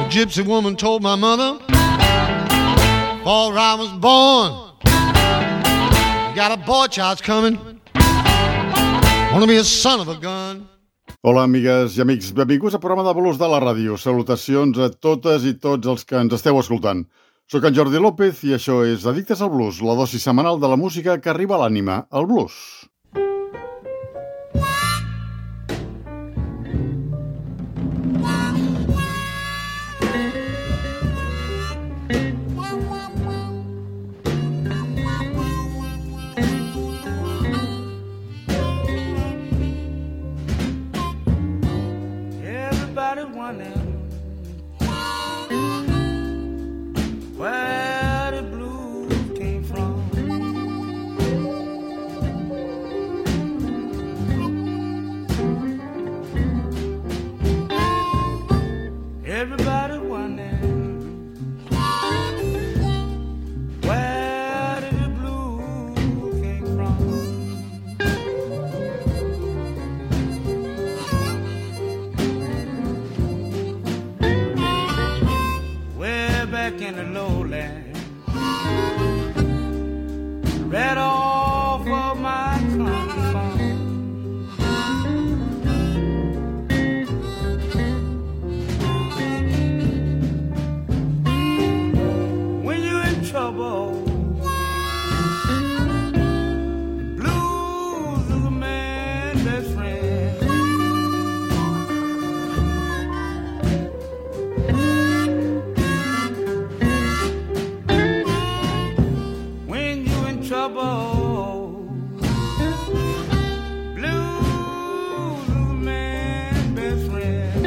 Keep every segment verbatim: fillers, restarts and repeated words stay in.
gypsy woman told my mother before I was born, you got a boy child's coming, wanna be a son of a gun. Hola, amigues i amics. Benvinguts al programa de blues de la ràdio. Salutacions a totes i tots els que ens esteu escoltant. Soc en Jordi López i això és Addictes al Blues, la dosi setmanal de la música que arriba a l'ànima, el blues. In the lowland, right off of my compound. When you're in trouble, the blues is a man's best friend. Trouble, blues is a man's best friend.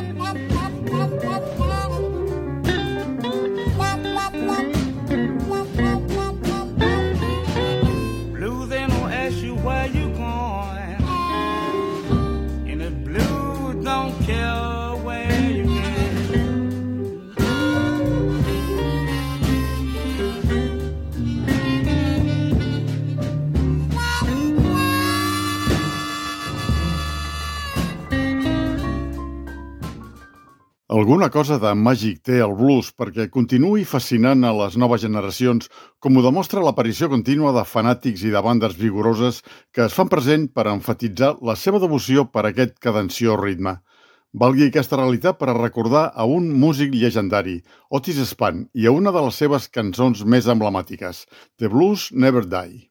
Blues ain't gonna ask you where you going, and the blues don't care where you been. Alguna cosa de màgic té el blues perquè continuï fascinant a les noves generacions, com ho demostra l'aparició contínua de fanàtics i de bandes vigoroses que es fan present per emfatitzar la seva devoció per aquest cadenciós ritme. Valgui aquesta realitat per a recordar a un músic llegendari, Otis Spann, i a una de les seves cançons més emblemàtiques, The Blues Never Die.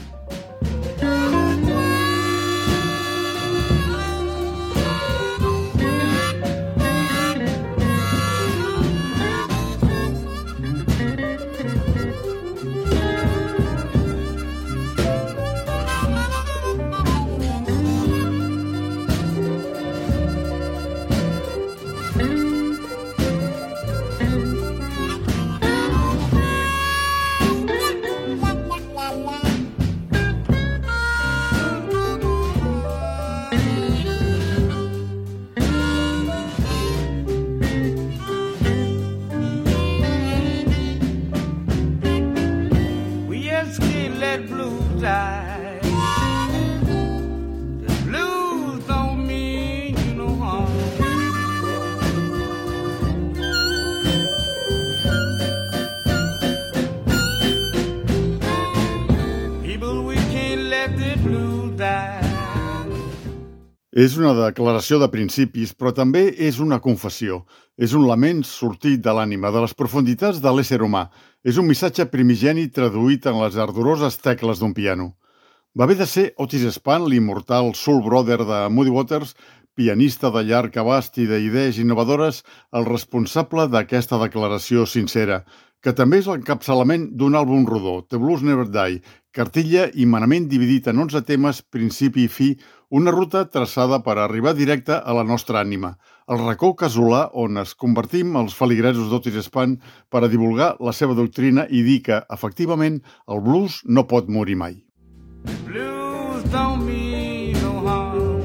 És una declaració de principis, però també és una confessió. És un lament sortit de l'ànima, de les profunditats de l'ésser humà. És un missatge primigeni traduït en les ardoroses tecles d'un piano. Va haver de ser Otis Spann, l'immortal Soul Brother de Muddy Waters, pianista de llarg abast i d'idees innovadores, el responsable d'aquesta declaració sincera, que també és l'encapçalament d'un àlbum rodó, The Blues Never Die, cartilla i manament dividit en onze temes, principi i fi, una ruta traçada per arribar directe a la nostra ànima, el racó casolà on es convertim els feligresos d'Otis Spann per a divulgar la seva doctrina i dir que, efectivament, el blues no pot morir mai. Blues don't mean no harm.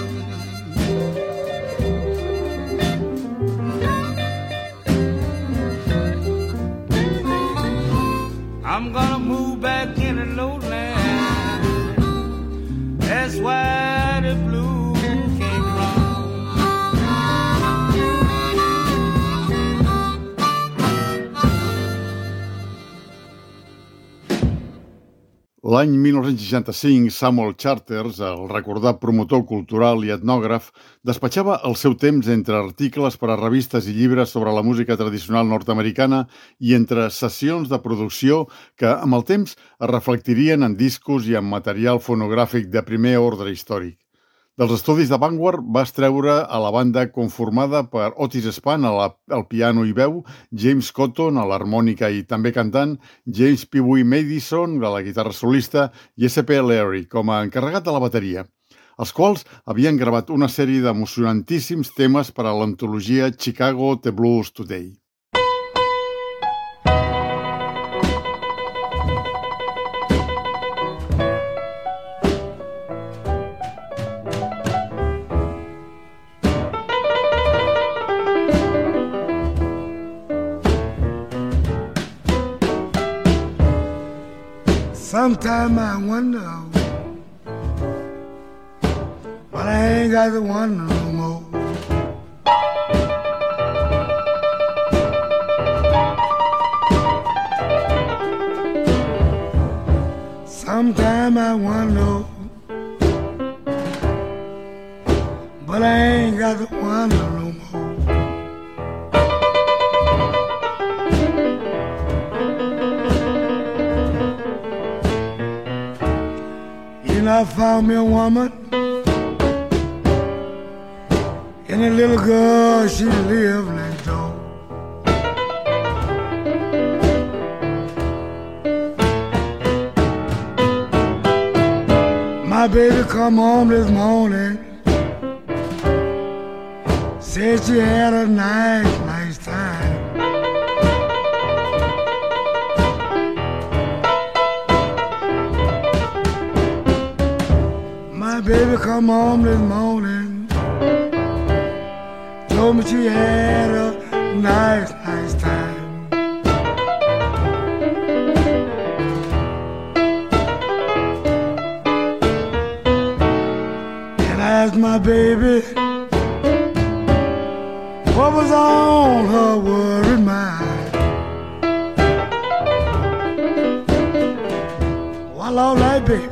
I'm gonna move back in the lowland. That's why the blues came from. L'any mil nou-cents seixanta-cinc, Samuel Charters, el recordat promotor cultural i etnògraf, despatxava el seu temps entre articles per a revistes i llibres sobre la música tradicional nord-americana i entre sessions de producció que, amb el temps, es reflectirien en discos i en material fonogràfic de primer ordre històric. Dels estudis de Vanguard va extreure a la banda conformada per Otis Spann al piano i veu, James Cotton a l'harmònica i també cantant, James P. W. Madison a la guitarra solista i S P Leary com a encarregat de la bateria, els quals havien gravat una sèrie d'emocionantíssims temes per a l'antologia Chicago The Blues Today. Sometimes I wonder, but I ain't got to wonder no more. Sometimes I wonder, but I ain't got to wonder no more. I found me a woman and a little girl, she lived next door. My baby come home this morning, said she had a nice, nice time. My baby come home this morning, told me she had a nice, nice time. And I asked my baby what was on her worried mind. Well, all right, baby.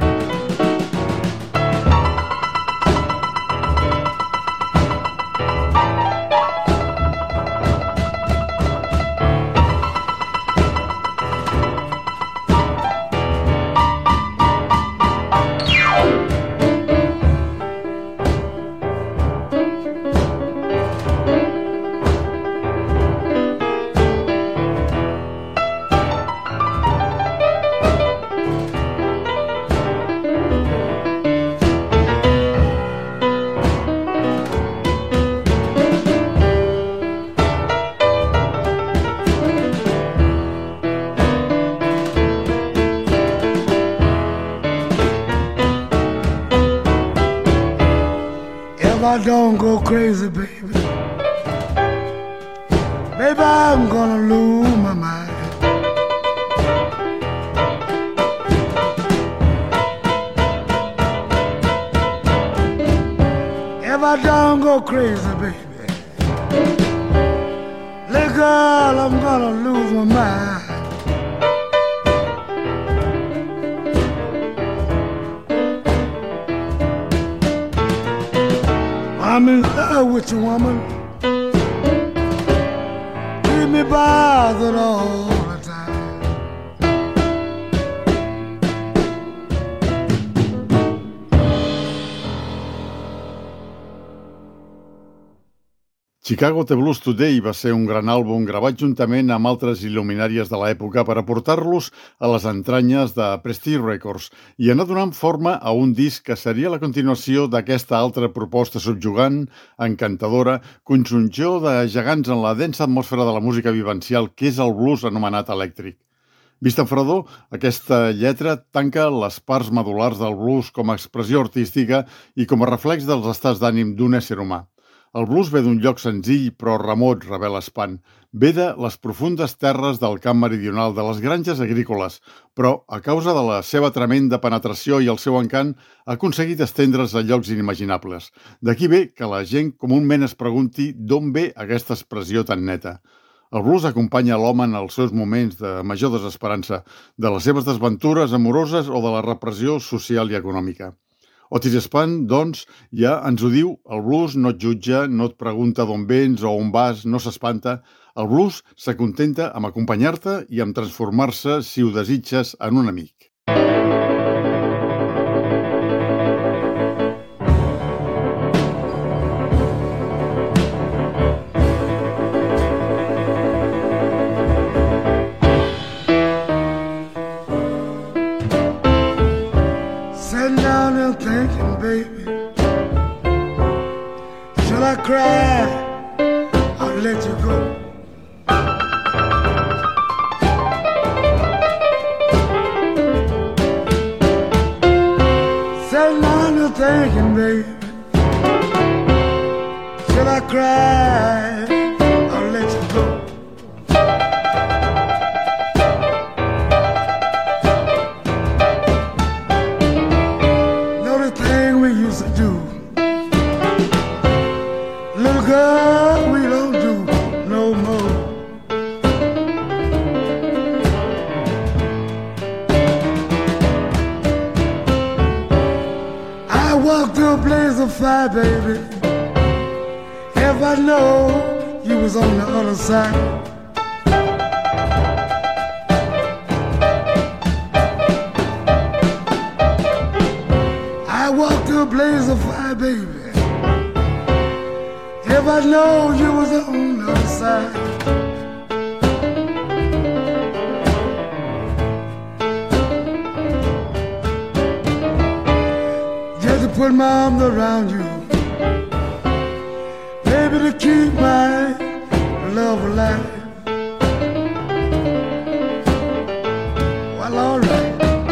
I don't go crazy, baby, baby, I'm gonna lose my mind. If I don't go crazy, baby, little girl, I'm gonna lose my mind. I'm in love with you, woman. Keep me bothered all the time. Chicago The Blues Today va ser un gran àlbum gravat juntament amb altres il·luminàries de l'època per aportar-los a les entranyes de Prestige Records i anar donant forma a un disc que seria la continuació d'aquesta altra proposta subjugant, encantadora, conjunció de gegants en la densa atmosfera de la música vivencial que és el blues anomenat elèctric. Vist en fredor, aquesta lletra tanca les parts medul·lars del blues com a expressió artística i com a reflex dels estats d'ànim d'un ésser humà. El blues ve d'un lloc senzill però remot, revela Spann. Ve de les profundes terres del camp meridional, de les granges agrícoles, però, a causa de la seva tremenda penetració i el seu encant, ha aconseguit estendre's a llocs inimaginables. D'aquí ve que la gent comúment es pregunti d'on ve aquesta expressió tan neta. El blues acompanya l'home en els seus moments de major desesperança, de les seves desventures amoroses o de la repressió social i econòmica. Otis Spann, doncs, ja ens ho diu, el blues no et jutja, no et pregunta d'on vens o on vas, no s'espanta. El blues s'acontenta amb acompanyar-te i amb transformar-se, si ho desitges, en un amic. Baby, shall I cry or let you go? Sitting down and thinking, baby, shall I cry or let you go? Fire, baby, if I know you was on the other side. I walked through a blaze of fire, baby, if I know you was on the other side. Put my arms around you, baby, to keep my love alive. Well, all right.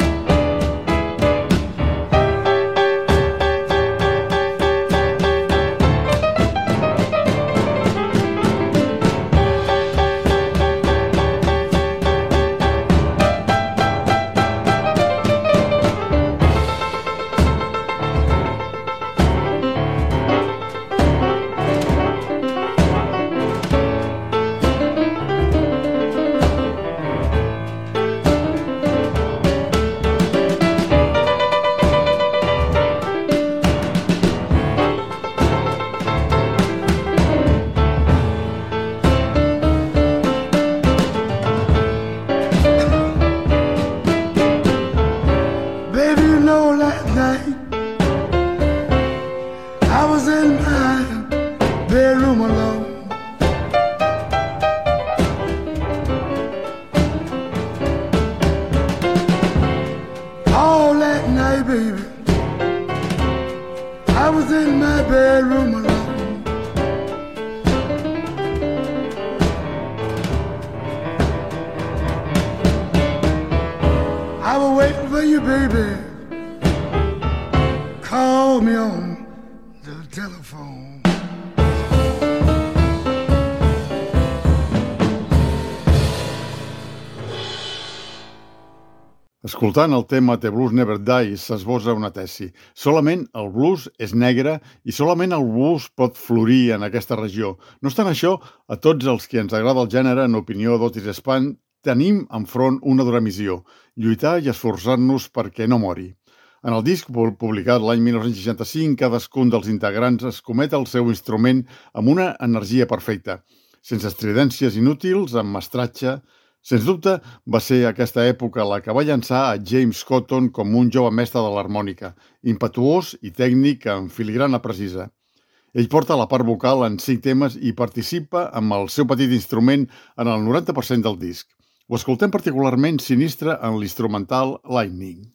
Escoltant el tema The Blues Never Dies s'esbossa una tesi. Solament el blues és negre i solament el blues pot florir en aquesta regió. No obstant això, a tots els que ens agrada el gènere, en opinió d'Otis Spann, tenim enfront una dura missió, lluitar i esforçar-nos perquè no mori. En el disc publicat l'any dinou seixanta-cinc, cadascun dels integrants escomet el seu instrument amb una energia perfecta, sense estridències inútils, amb mestratge. Sens dubte, va ser aquesta època la que va llançar a James Cotton com un jove mestre de l'harmònica, impetuós i tècnic amb filigrana precisa. Ell porta la part vocal en cinc temes i participa amb el seu petit instrument en el noranta per cent del disc. Ho escoltem particularment sinistre en l'instrumental Lightning.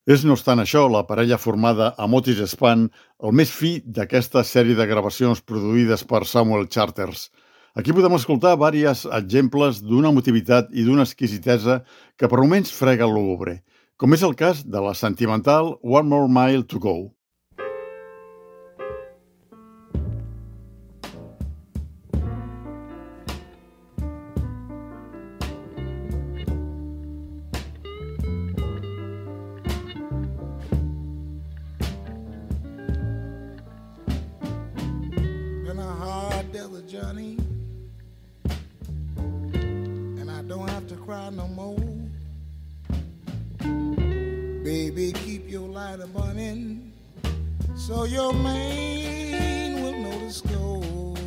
És, no obstant això, la parella formada amb Otis Spann el més fi d'aquesta sèrie de gravacions produïdes per Samuel Charters. Aquí podem escoltar diversos exemples d'una motivitat i d'una exquisitesa que per moments frega el lúgubre, com és el cas de la sentimental One More Mile to Go. Johnny, and I don't have to cry no more. Baby, keep your light a burning so your man will notice go.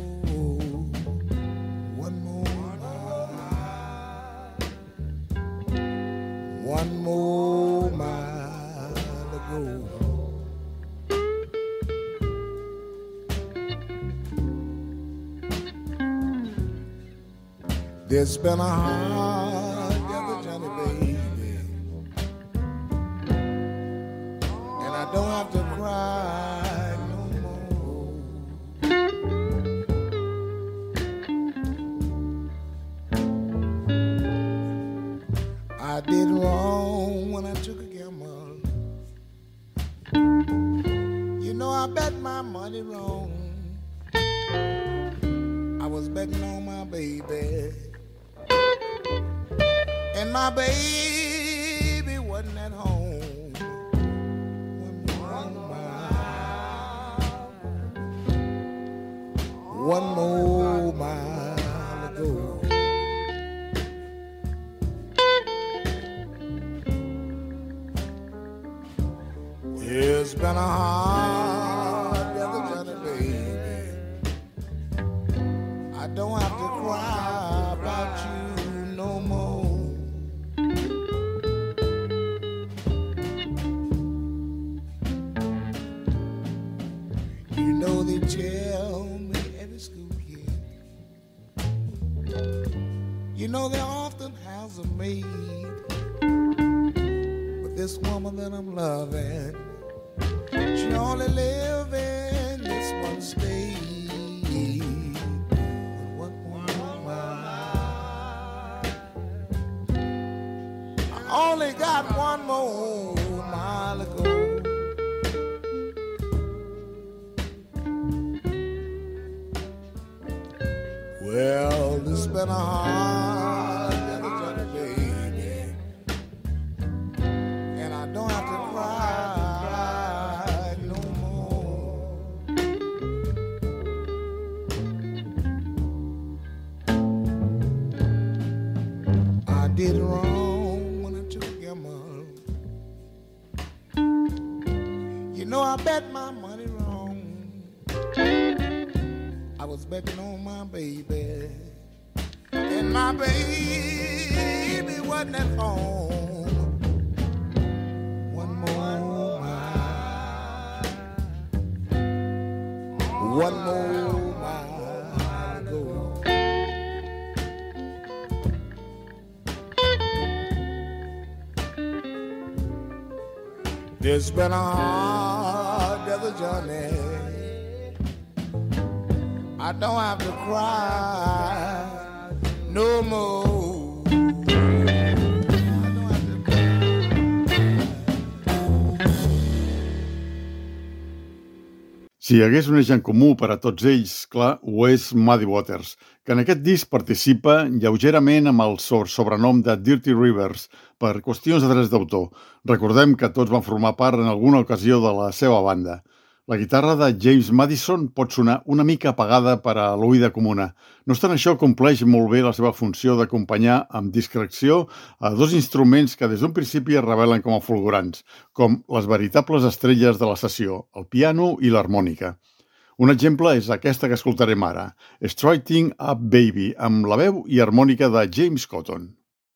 One more mile, one more mile to go. There's been a hard together Johnny, baby, and I don't have to cry no more. I did wrong when I took a gamble. You know I bet my money wrong. I was betting on my baby, and my baby wasn't at home. One more mile, one more mile to go. It's been a hard together Johnny, baby. I don't have to cry about you no more. You know they tell me every school kid, you know they often has a maid, but this woman that I'm loving, she only live in this one state. But one more mile, I only got one more mile to go. Well, it's been a hard journey, baby, and I don't have to cry no more. I did wrong when I took a gamble. You know I bet my money wrong. I was betting on my baby, and my baby wasn't at home. One more mile, one more mile to go. There's been a hard desert journey. I don't have to cry no more. I don't have to cry. Si hi hagués un eix en comú per a tots ells, clar, ho és Muddy Waters, que en aquest disc participa lleugerament amb el sobrenom de Dirty Rivers per qüestions de drets d'autor. Recordem que tots van formar part en alguna ocasió de la seva banda. La guitarra de James Madison pot sonar una mica apagada per a l'oïda comuna. No obstant això, compleix molt bé la seva funció d'acompanyar amb discreció a dos instruments que des d'un principi es revelen com a fulgurants, com les veritables estrelles de la sessió, el piano i l'harmònica. Un exemple és aquesta que escoltarem ara, Straighten Up Baby, amb la veu i harmònica de James Cotton.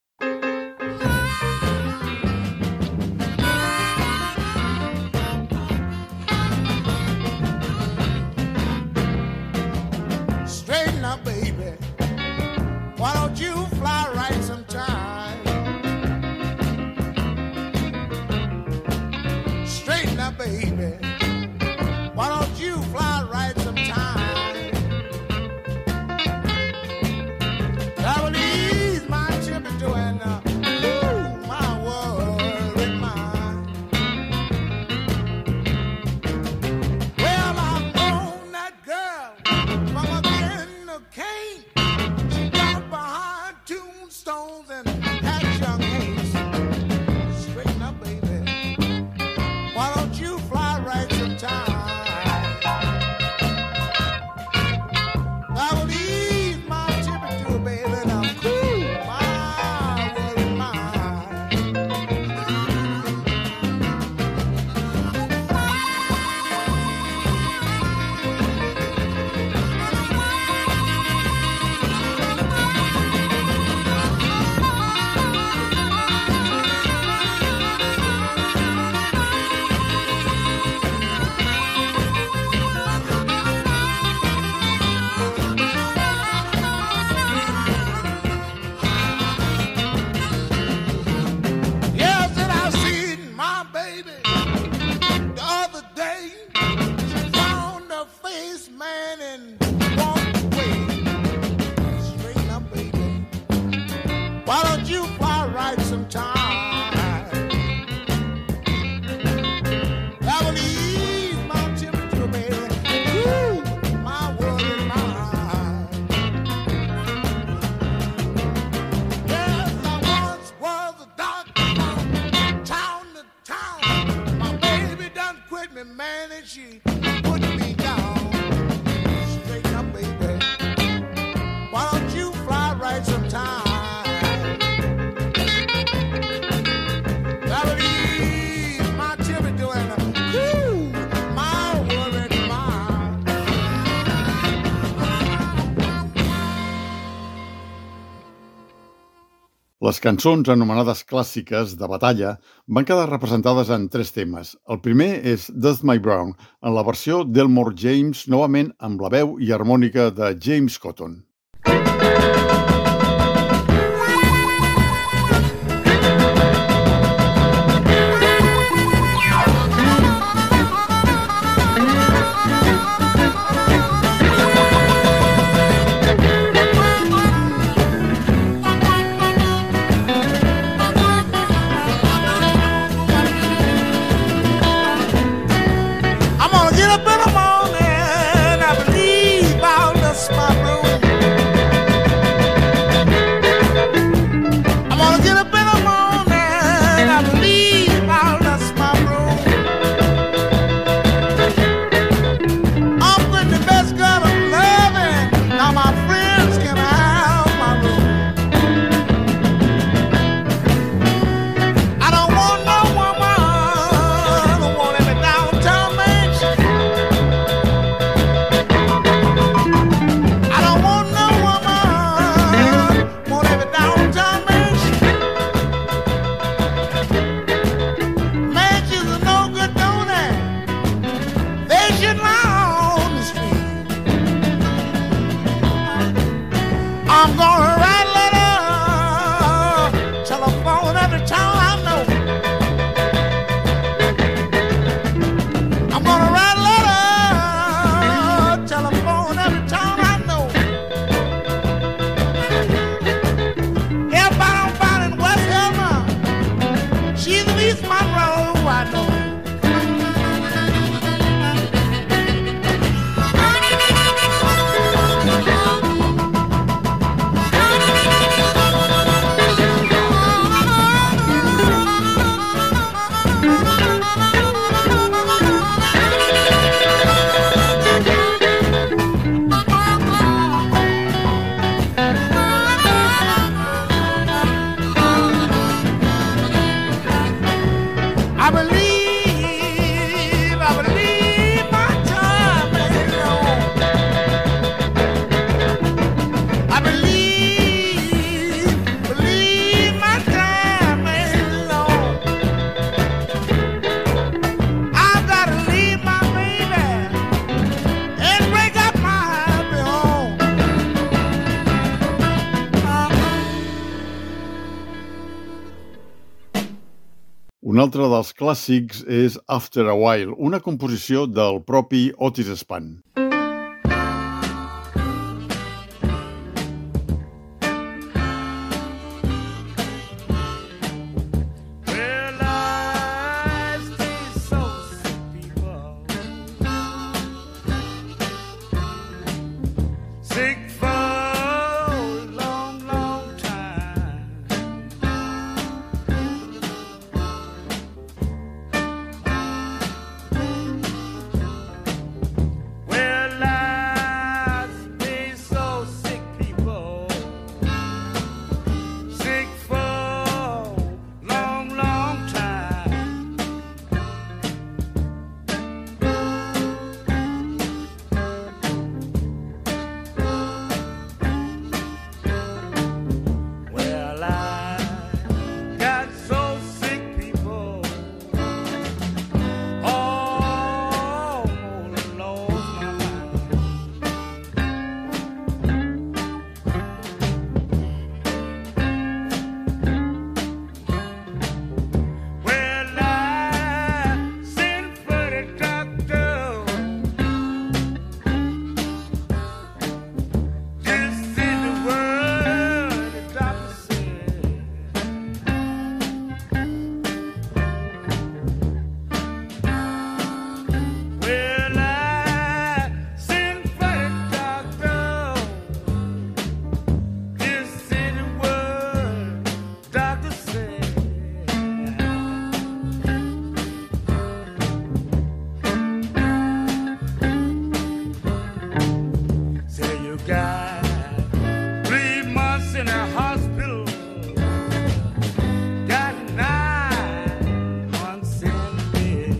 Why don't you fly right sometime? a cane. She got behind tombstones and had young hates. Straighten up, baby. Why don't you fly right sometime? I will ease my temperature, baby, and I'm cool. My world is mine. Yes, and I seen my baby the other day. She found her face, man, and walked away. Straighten up, baby. Why don't you fly right sometime? That will ease my temperature, baby. Ooh, my world is mine. Yes, I once was a doctor from town to town. My baby done quit me, man, and she put me down. Straighten up, baby. Why don't you fly right sometime? That will ease my temperature and ooh, my world is mine. Les cançons anomenades clàssiques de batalla van quedar representades en tres temes. El primer és Does My Brown, en la versió d'Elmore James, novament amb la veu i harmònica de James Cotton. I'm gonna get up in the morning, I believe I'll dust my room. I'm gonna get up in the morning, I believe I'll dust my room. I'm putting the best girl of loving, now my friends can have my room. I don't want no woman who want every downtown mansion. I don't want no woman want every downtown mansion. Mansions are no good, don't they? They should lie on the street. I'm gonna write a letter, telephone every town I know. I'm gonna write a letter, telephone every town I know. Everybody I'm found in West Helena, she's at least my road, I know. I believe, I believe my time ain't long. I believe, believe my time ain't long. I've got to leave my baby and break up my happy home. Un altre dels clàssics és After a While, una composició del propi Otis Spann. Well, I stay so sick, people. Sick for Three months in a hospital, got nine months in bed.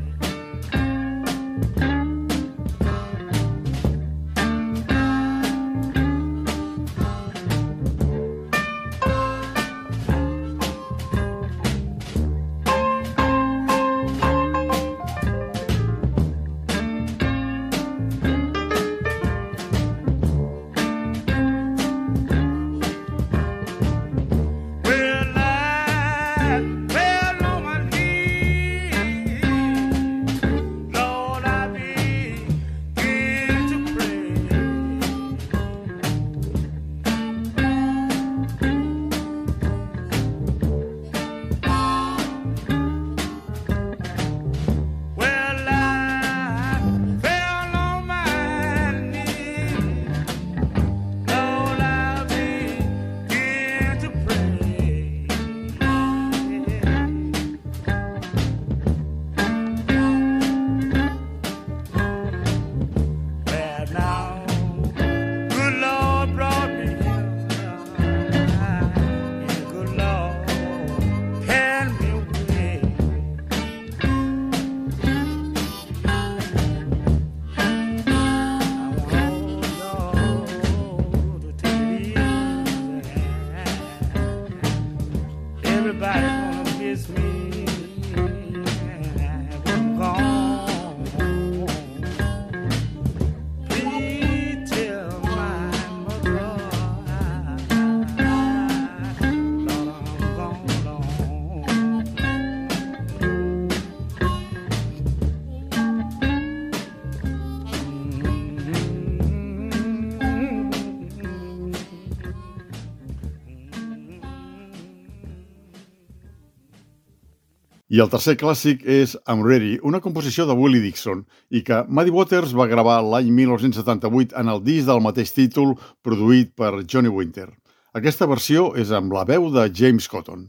I el tercer clàssic és I'm Ready, una composició de Willie Dixon i que Muddy Waters va gravar l'any mil nou-cents setanta-vuit en el disc del mateix títol produït per Johnny Winter. Aquesta versió és amb la veu de James Cotton.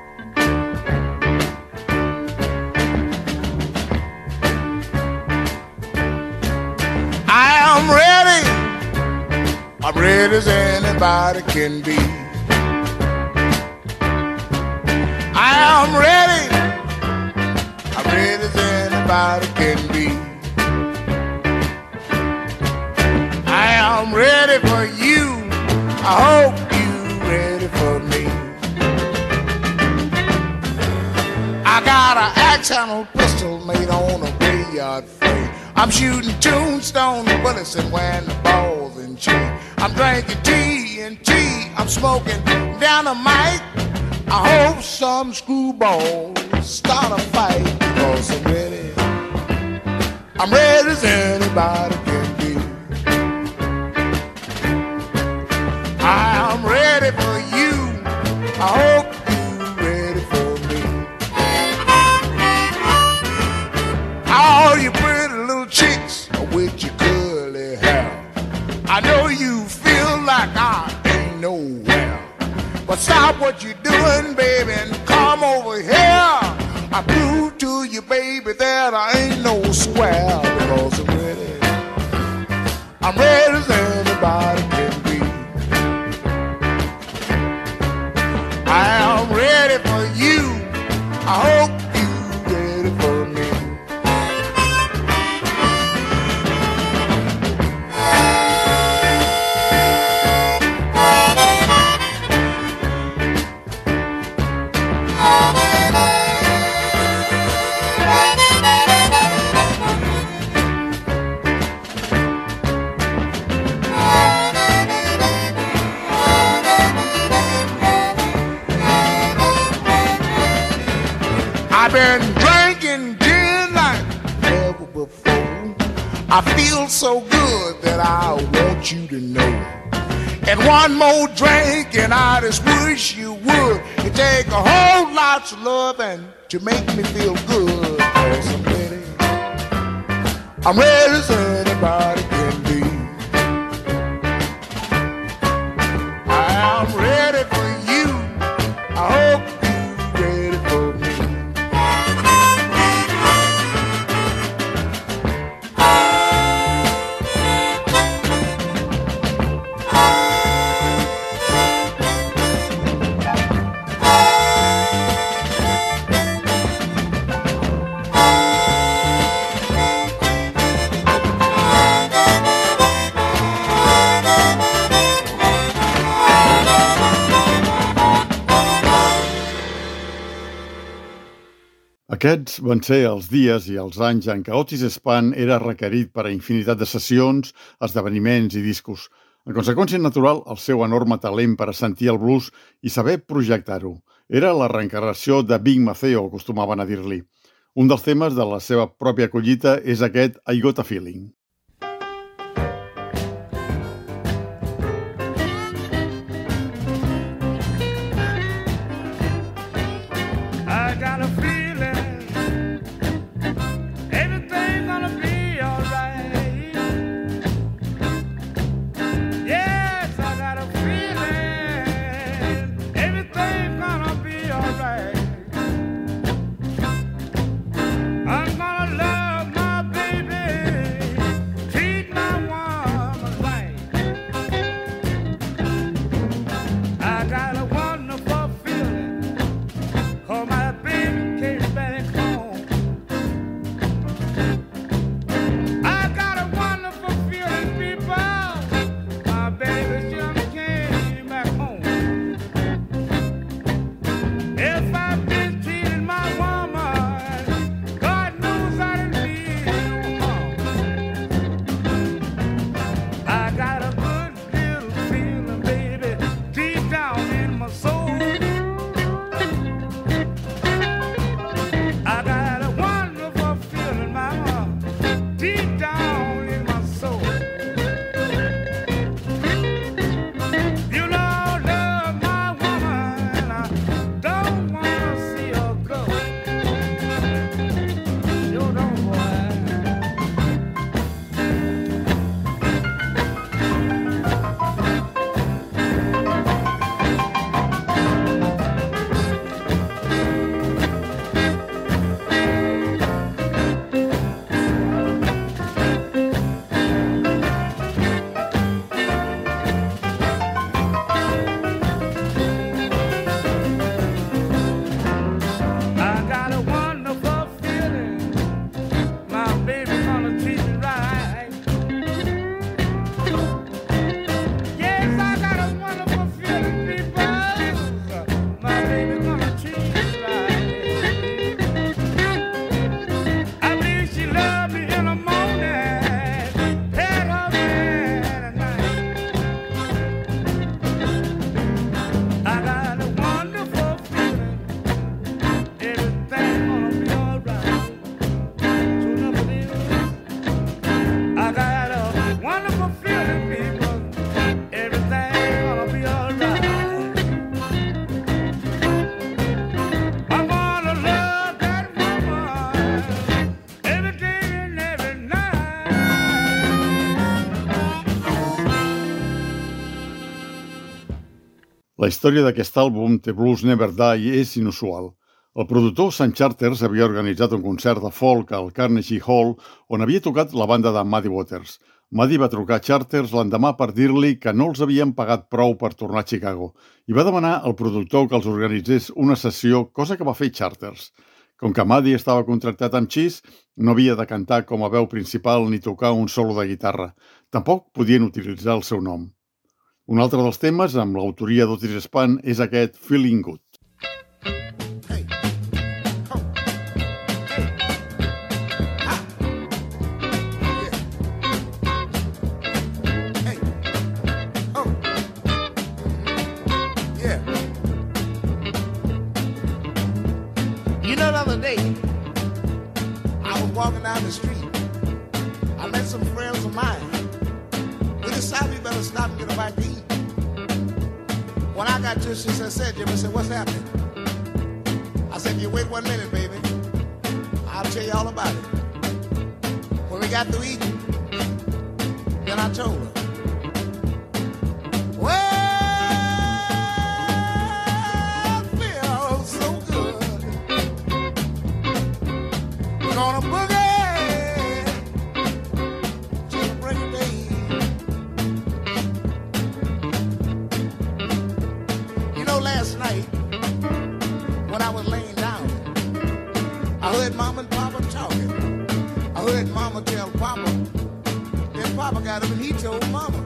I'm ready, I'm ready as anybody can be. I'm ready, I'm ready as anybody can be. I am ready for you, I hope you're ready for me. I got an accidental pistol made on a billiard frame. I'm shooting tombstone bullets and wearing the balls and chain. I'm drinking tea and tea, I'm smoking dynamite. I hope some screwball start a fight, because I'm ready, I'm ready as anybody can be. I'm ready for you, I hope you're ready for me. All you pretty little chicks with your curly hair, I know you feel like I ain't nowhere. But stop what you're doing, baby, and come over here. I prove to you, baby, that I ain't no square, because I'm ready, I'm ready as anybody can be. I am ready for you, I hope you're ready for me. I've been drinking gin like never before. I feel so good that I want you to know. And one more drink and I just wish you would. It take a whole lot of loving to make me feel good. 'Cause I'm ready, I'm ready as anybody can be. I'm ready for you, I hope you're ready for me. Aquests van ser els dies i els anys en què Otis Spann era requerit per a infinitat de sessions, esdeveniments i discos. En conseqüència natural, el seu enorme talent per a sentir el blues i saber projectar-ho. Era la reencarnació de Big Maceo, acostumaven a dir-li. Un dels temes de la seva pròpia collita és aquest I Got a Feeling. I got a feeling everything's gonna be alright. Yes, I got a feeling everything's gonna be alright. I'm gonna love my baby, treat my woman right. I got a wonderful feeling, 'cause my baby came back home. I got a wonderful feeling, people, my baby just came back home. If I've been treating my woman, God knows I didn't mean no harm. I got a good little feeling, baby, deep down in my soul. I got a wonderful feeling, mama, deep down in my soul. You know, love my woman, I don't wanna see her go. You know, boy. I got a wonderful feeling, my baby's gonna treat me right. Yes, I got a wonderful feeling, people, my baby's gonna treat me right. I believe she loved me in the morning, had her man at night. I got a wonderful feeling, everything gonna be alright. Soon enough it is. I got a wonderful feeling, people, everything gonna be alright. I'm gonna love that woman every day and every night. La història d'aquest àlbum, The Blues Never Die, és inusual. El productor Sam Charters havia organitzat un concert de folk al Carnegie Hall on havia tocat la banda de Muddy Waters. Muddy va trucar a Charters l'endemà per dir-li que no els havien pagat prou per tornar a Chicago i va demanar al productor que els organitzés una sessió, cosa que va fer Charters. Com que Muddy estava contractat amb Cheese, no havia de cantar com a veu principal ni tocar un solo de guitarra. Tampoc podien utilitzar el seu nom. Un altre dels temes, amb l'autoria d'Otis Spann, és aquest Feeling Good. Hey, come. Hey. Ah. Yeah. Hey. Oh. Yeah. You know, the other day, I was walking down the street. I met some friends of mine. We decided we better stop and get a bite to eat. When I got to her, she said, said, Jimmy, I said, what's happening? I said, you wait one minute, baby. I'll tell you all about it. When we got through eating, then I told her, well, I feel so good. We're gonna boogie till the break of day. You know, last night, when I was laying down, I heard Mama and Papa talking. I heard Mama tell Papa. Then Papa got up and he told Mama.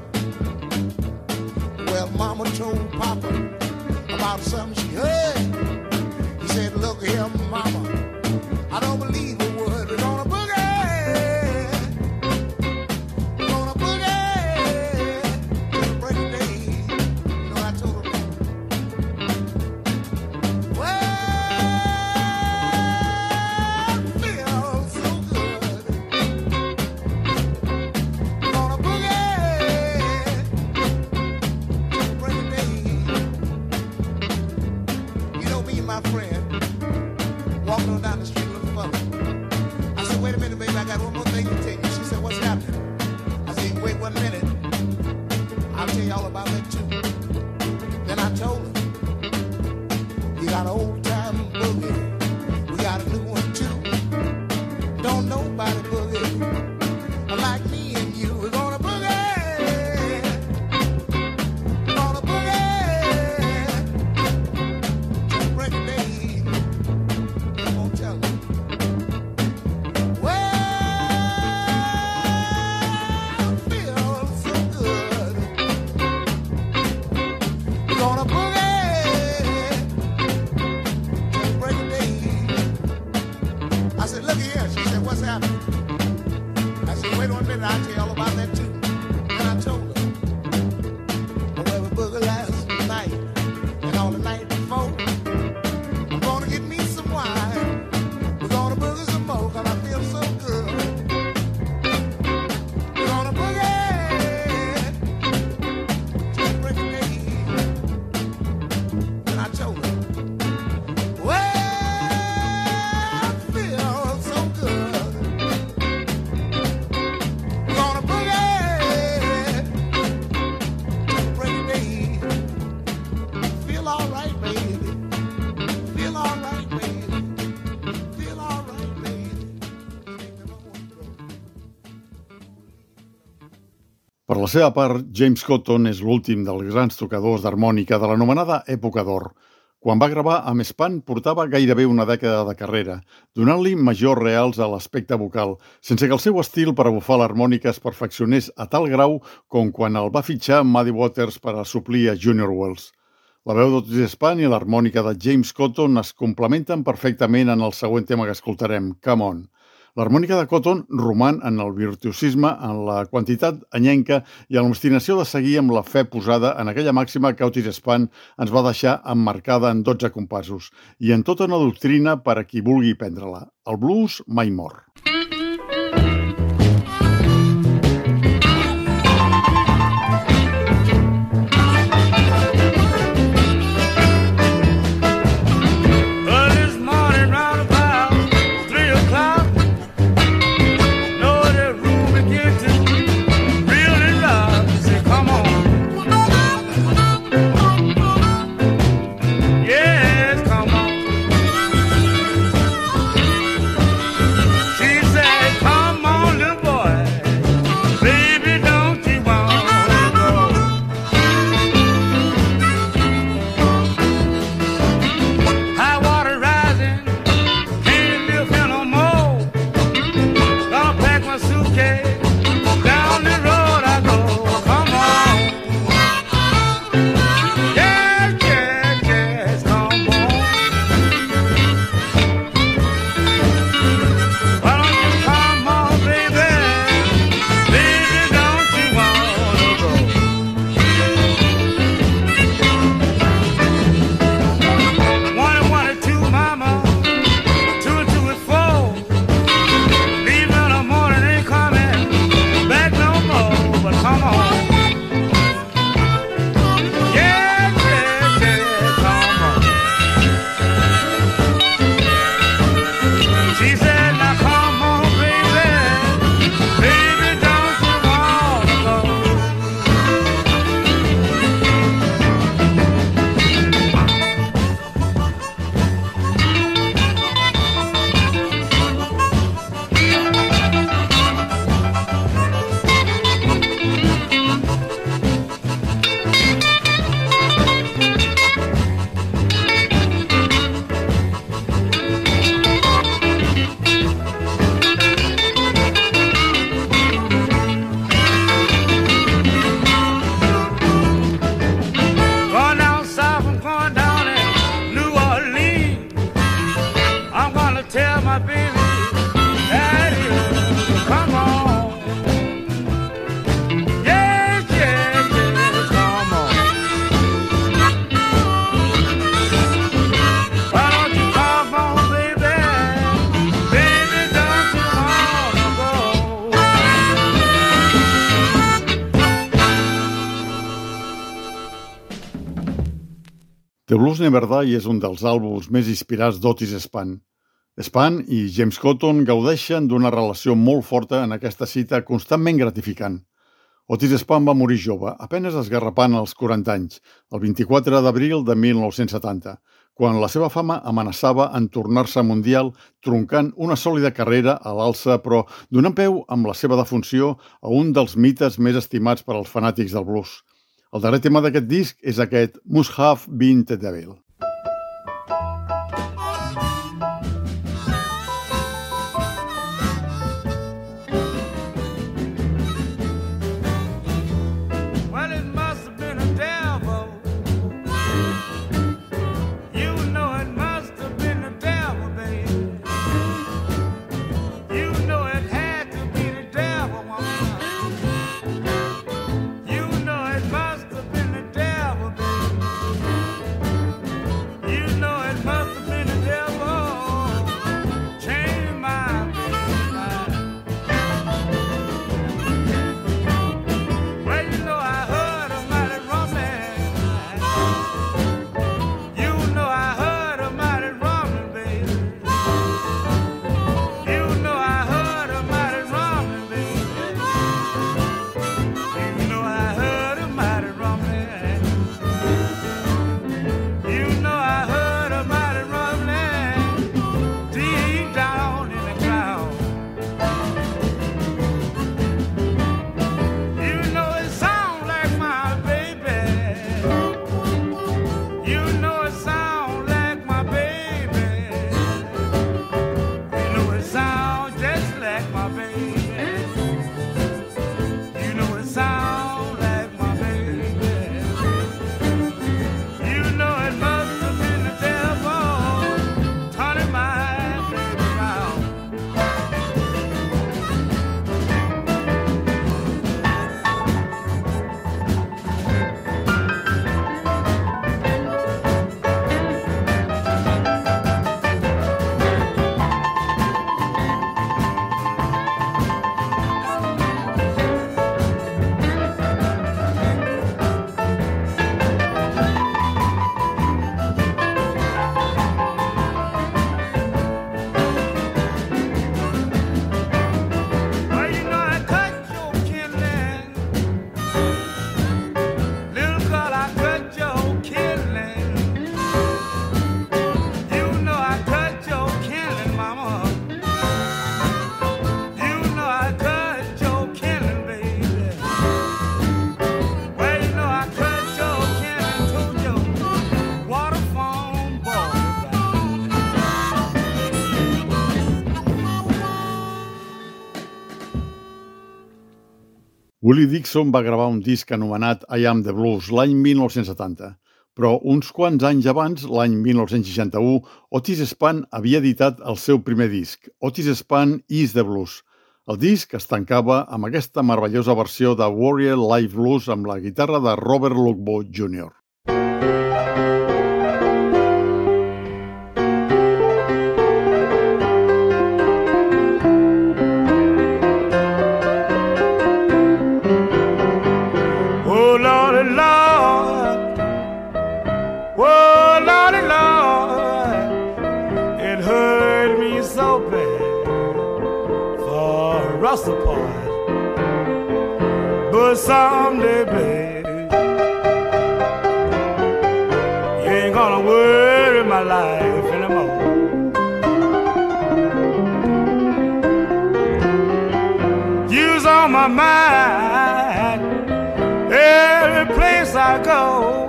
Well, Mama told Papa about something she heard. He said, look here, Mama, I don't believe a word. We're gonna boogie. We're gonna boogie till the break of day. You know I told her. Well, it feels so good. We're gonna boogie till the break of day. You know me and my friend walking on down the street looking for me. I said, wait a minute, baby, I got one more thing to tell you. She said, what's happening? I said, wait one minute. I'll tell you all about that too. Then I told her, you got an old time boogie. We got a new one too. Don't nobody boogie like me and you. We're gonna boogie. We're gonna boogie till the break of day. I'm gonna tell her. Well, it feels so good. We're gonna boogie till the break of day. I said, look here. She said, what's happening? I said, wait one minute. I'll tell you all about that too. And I told her, well, we boogie last night and all the night before. I'm gonna get me some wine. We're gonna boogie some more, cause I feel so good. We're gonna boogie till the break of day. And I told her, well, it feels so good. We're gonna boogie till the break of day. Feel all right, baby. Feel all right, baby. Feel all right, baby. Take them on the road. Per la seva part, James Cotton és l'últim dels grans tocadors d'harmònica de l'anomenada època d'or. Quan va gravar amb Span portava gairebé una dècada de carrera, donant-li majors reals a l'aspecte vocal, sense que el seu estil per a bufar l'harmònica es perfeccionés a tal grau com quan el va fitxar Muddy Waters per a suplir a Junior Wells. La veu d'Otis Spann i l'harmònica de James Cotton es complementen perfectament en el següent tema que escoltarem, Come On. L'harmònica de Cotton roman en el virtuosisme, en la quantitat anyenca i en l'obstinació de seguir amb la fe posada en aquella màxima que Otis Spann ens va deixar emmarcada en dotze compassos i en tota una doctrina per a qui vulgui prendre-la. El blues mai mor. Well, this morning round about three o'clock, know that room began to really rock. She said, come on. Yes, come on. She The Blues Never Die és un dels àlbums més inspirats d'Otis Spann. Spann i James Cotton gaudeixen d'una relació molt forta en aquesta cita constantment gratificant. Otis Spann va morir jove, a penes esgarrapant als quaranta anys, el vint-i-quatre d'abril de mil nou-cents setanta, quan la seva fama amenaçava en tornar-se mundial, troncant una sòlida carrera a l'alça, però donant peu amb la seva defunció a un dels mites més estimats per als fanàtics del blues. El darrer tema d'aquest disc és aquest Must Have Been the Devil. Willie Dixon va gravar un disc anomenat I Am the Blues l'any mil nou-cents setanta, però uns quants anys abans, l'any mil nou-cents seixanta-u, Otis Spann havia editat el seu primer disc, Otis Spann Is the Blues. El disc es tancava amb aquesta meravellosa versió de Warrior Live Blues amb la guitarra de Robert Lockbo júnior Apart. But someday, babe, you ain't gonna worry my life anymore. You's on my mind every place I go.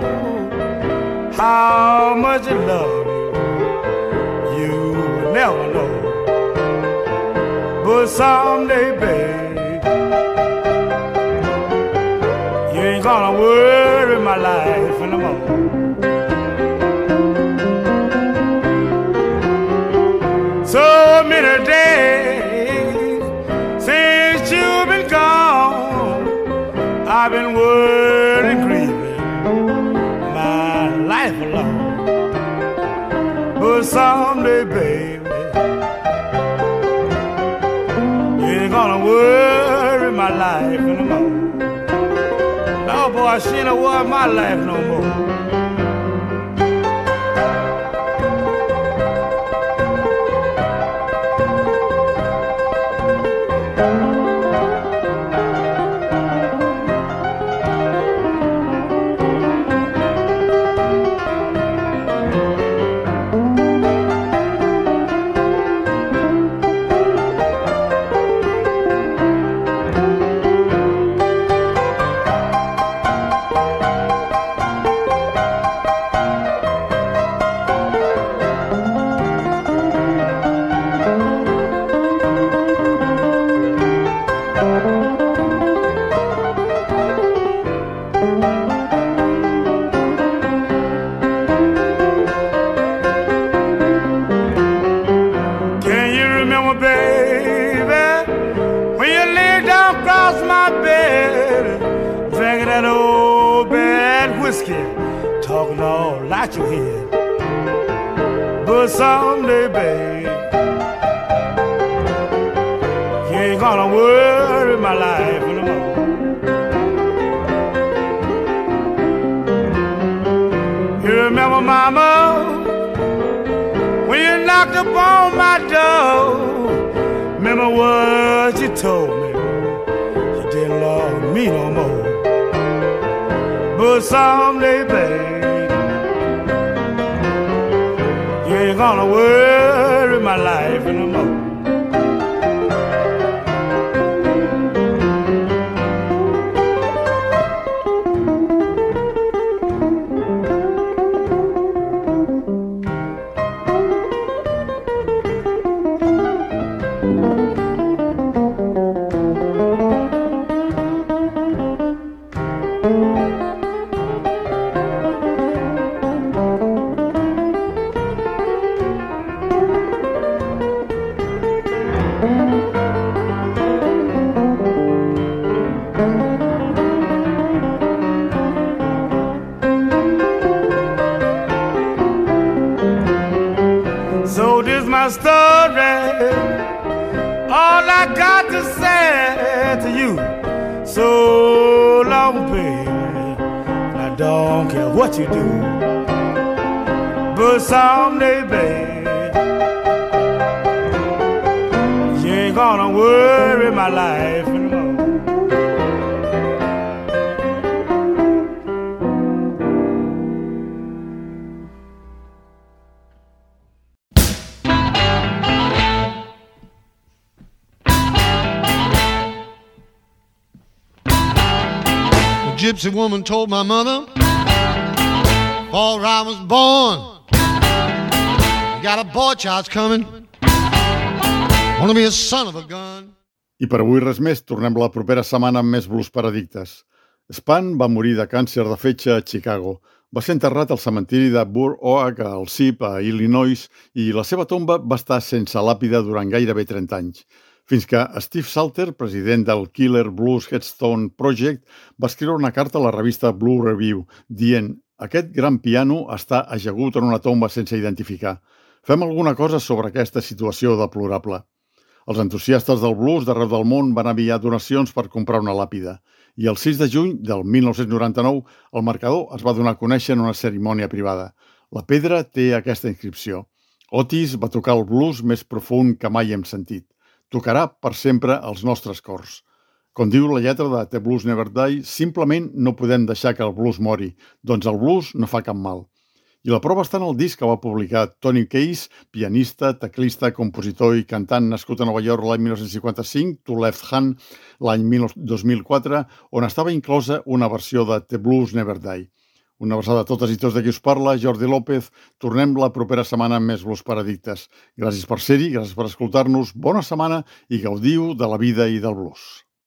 How much I love you, you will never know. But someday, babe, you ain't gonna worry my life anymore. So many days since you've been gone, I've been worried and grieving my life alone. But someday, babe, gonna worry my life anymore. No, boy, she ain't worry my life no more. whiskey, talking all out your head. But someday, babe, you ain't gonna worry my life anymore. You remember, mama, when you knocked upon my door, remember what you told me? You didn't love me no more. But someday, babe, you ain't gonna worry my life anymore. So this my story, all I got to say to you. So long, baby, I don't care what you do. But someday, babe, you ain't gonna worry my life anymore. Gypsy woman told my mother, before I was born, you got a boy child's coming, wanna be a son of a gun. I per avui res més, tornem la propera setmana amb més blues per addictes. Span va morir de càncer de fetge a Chicago. Va ser enterrat al cementiri de Burr Oak, al S I P, a Illinois, i la seva tomba va estar sense làpida durant gairebé trenta anys. Fins que Steve Salter, president del Killer Blues Headstone Project, va escriure una carta a la revista Blue Review, dient: aquest gran piano està ajagut en una tomba sense identificar. Fem alguna cosa sobre aquesta situació deplorable. Els entusiastes del blues d'arreu del món van enviar donacions per comprar una làpida, i el sis de juny del mil nou-cents noranta-nou el marcador es va donar a conèixer en una cerimònia privada. La pedra té aquesta inscripció: Otis va tocar el blues més profund que mai hem sentit. Tocarà per sempre als nostres cors. Com diu la lletra de The Blues Never Die, simplement no podem deixar que el blues mori, doncs el blues no fa cap mal. I la prova està en el disc que va publicar Tony Case, pianista, teclista, compositor i cantant nascut a Nova York l'any mil nou-cents cinquanta-cinc, To Left Hand l'any dos mil quatre, on estava inclosa una versió de The Blues Never Die. Una abraçada a totes i tots de qui us parla, Jordi López. Tornem la propera setmana amb més blues per addictes. Gràcies per ser-hi, gràcies per escoltar-nos, bona setmana i gaudiu de la vida i del blues.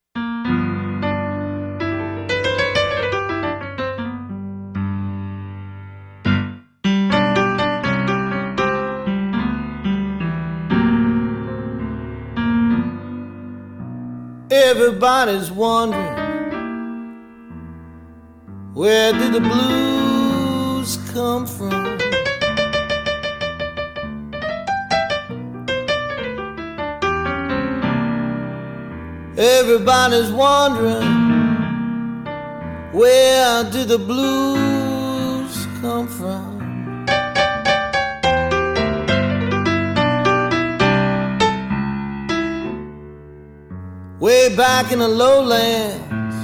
Everybody's wondering, where did the blues come from? Everybody's wondering, where did the blues come from? Way back in the lowlands,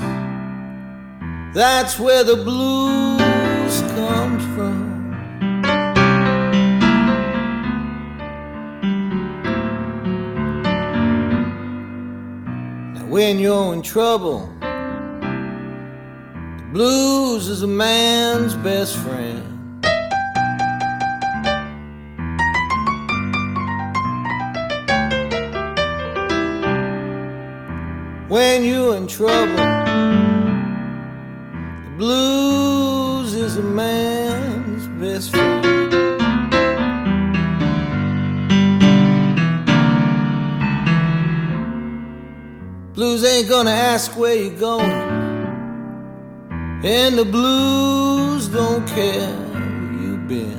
that's where the blues comes from. Now when you're in trouble, the blues is a man's best friend. When you're in trouble, blues is a man's best friend. Blues ain't gonna ask where you're going, and the blues care where you've been.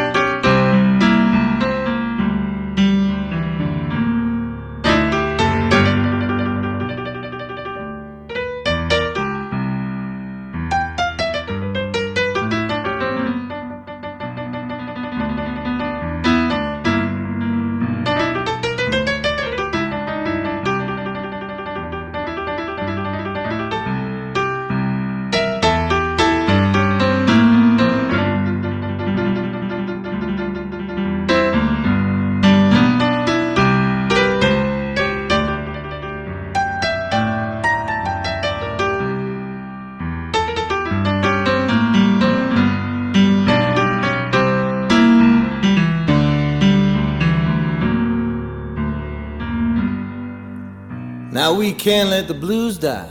Now we can't let the blues die.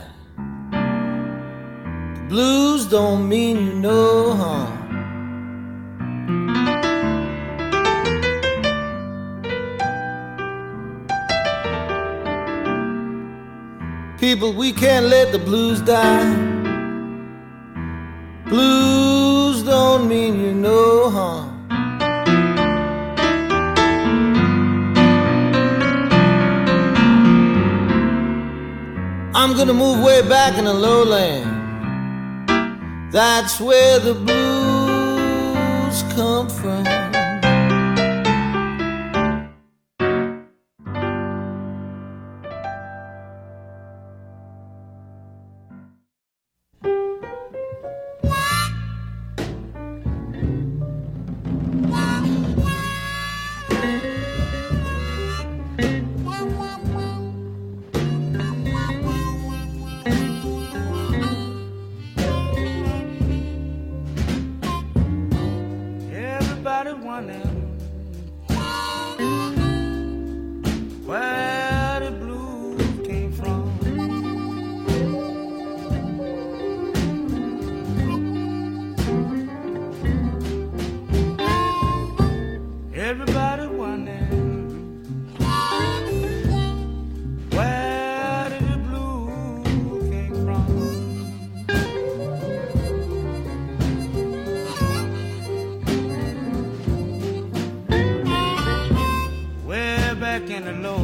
The blues don't mean you no harm. People, we can't let the blues die. Blues don't mean you no harm. I'm gonna move way back in the lowland. That's where the blues come from. Where the blues came from. Everybody wondering where did the blues came from. Way back in the low